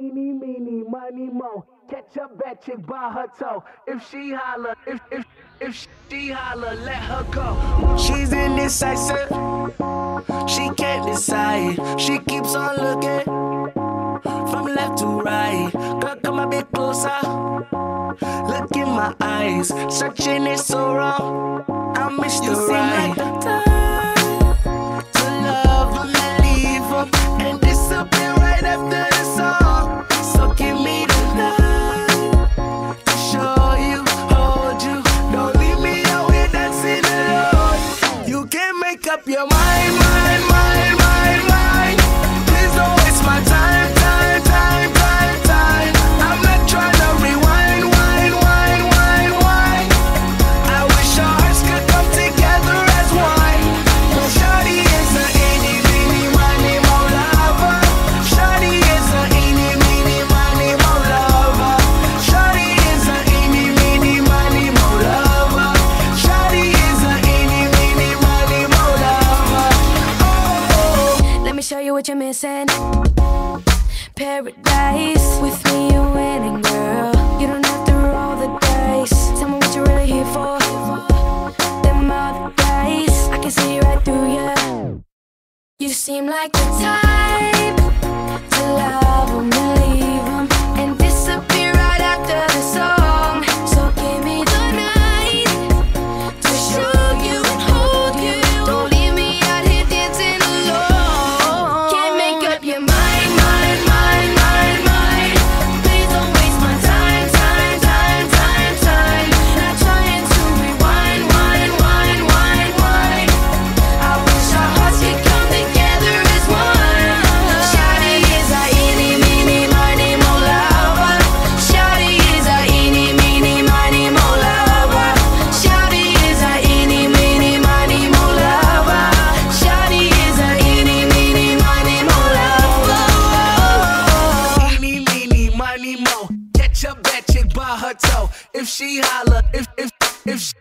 Eeny, meeny, miny, mo. Catch a bad chick by her toe. If she holler, if she holler, let her go. She's indecisive. She can't decide. She keeps on looking from left to right. Girl, come a bit closer. Look in my eyes. Searching is so wrong. I missed the right. You seem like the type to love them and leave them and disappear right after the song. So give me the night to show you, hold you. Don't leave me out here dancing alone. You can't make up your mind, mind, mind, mind, mind. Please don't waste my time, time, time, time, time. I'm not trying to rewind, wind, wind, wind, wind. I wish our hearts could come together as one. Shawty is a eeny, meeny, miny, mo lover. Shawty is a eeny, meeny, miny, mo lover. Shawty is a eeny, meeny, miny, mo lover. Shawty is a eeny, meeny, miny, mo lover. Oh. Let me show you what you're missing. Paradise. With me you're winning, girl. You don't have to roll the dice. Tell me what you're really here for. Them other guys, I can see right through you. You seem like the type to love them and leave them and disappear right after the song. So give me the night to show you and hold you. Don't leave me out here dancing alone. Can't make up your mind, mind, mind, mind, mind. Please don't waste my time, time, time, time, time. Not trying to rewind, wind, wind, wind, wind. I wish our hearts could come together as one. Shawty is a eeny, meeny, miny, mo lover. Shawty is a eeny, meeny, miny, mo lover. Shawty is a eeny, meeny, miny, mo lover. Shawty is a eeny, meeny, miny, mo lover. Eeny, meeny, miny, mo. Catch a bad chick by her toe. If she holler, if